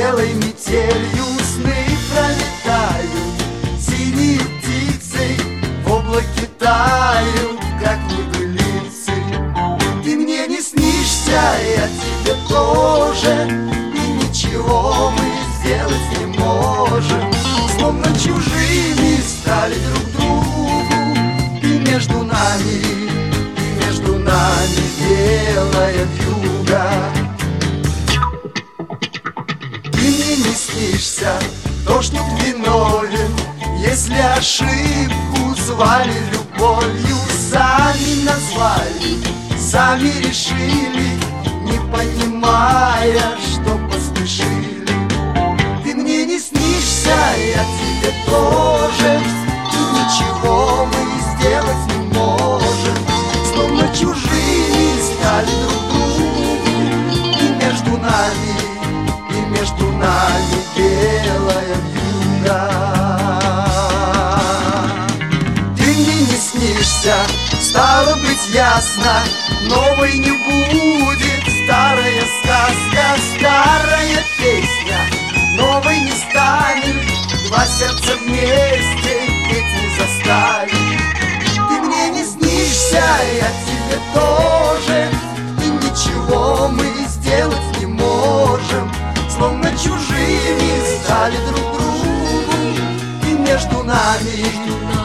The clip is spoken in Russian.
белой метелью сны пролетают, синие птицы в облаке тают, как небылицы. Ты мне не снишься, я тебе тоже, и ничего мы сделать не можем. Словно чужими стали друг другу, и между нами белая вьюга. Ты мне не снишься, дождь тут виновен, если ошибку звали любовью. Сами назвали, сами решили, не понимая, что поспешили. Ты мне не снишься, я тебе тоже, и ничего мы сделать не можем. Словно чужими стали друг другу, и между нами белая вьюга. Ты мне не снишься, стало быть ясно, новой не будет. Старая сказка, старая песня, новой не станет. Два сердца вместе петь не заставит. Ты мне не снишься, я тебе тоже, и ничего мы сделать не можем. Словно чужими стали друг другу, и между нами